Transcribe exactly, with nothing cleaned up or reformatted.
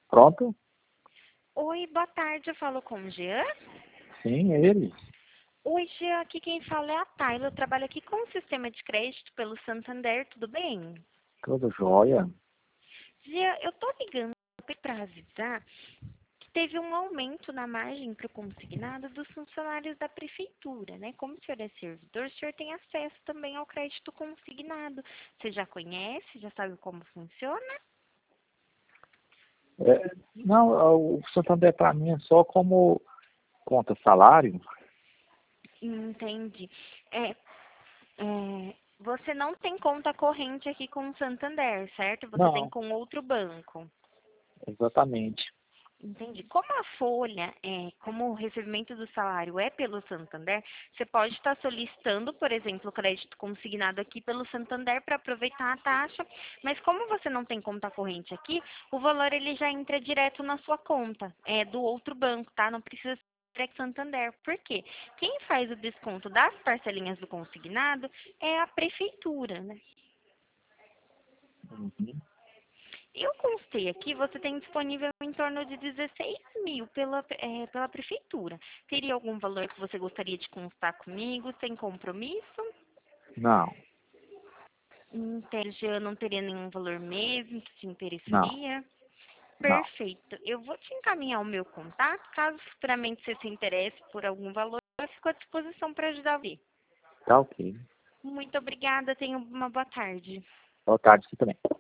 Pronto? Oi, boa tarde, eu falo com o Jean. Sim, é ele. Oi, Jean, aqui quem fala é a Tayla, eu trabalho aqui com o sistema de crédito pelo Santander, tudo bem? Tudo jóia. Jean, eu tô ligando para avisar que teve um aumento na margem para o consignado dos funcionários da prefeitura, né? Como o senhor é servidor, o senhor tem acesso também ao crédito consignado. Você já conhece, já sabe como funciona? É, não, o Santander para mim é só como conta salário. Entendi. É, É, você não tem conta corrente aqui com o Santander, certo? Você tem Não, com outro banco. exatamente. Entendi. Como a folha, é, como o recebimento do salário é pelo Santander, você pode estar solicitando, por exemplo, o crédito consignado aqui pelo Santander para aproveitar a taxa, mas como você não tem conta corrente aqui, o valor ele já entra direto na sua conta, é do outro banco, tá? Não precisa ser direto Santander. Por quê? Quem faz o desconto das parcelinhas do consignado é a prefeitura, né? Uhum. Eu constei aqui, você tem disponível em torno de dezesseis mil pela, é, pela prefeitura. Teria algum valor que você gostaria de constar comigo, sem compromisso? Não, Então, já não teria nenhum valor mesmo que te não, interessaria? não. Perfeito. Eu vou te encaminhar o meu contato. Caso futuramente você se interesse por algum valor, eu fico à disposição para ajudar você. Tá ok. Muito obrigada. Tenha uma boa tarde. Boa tarde, você também.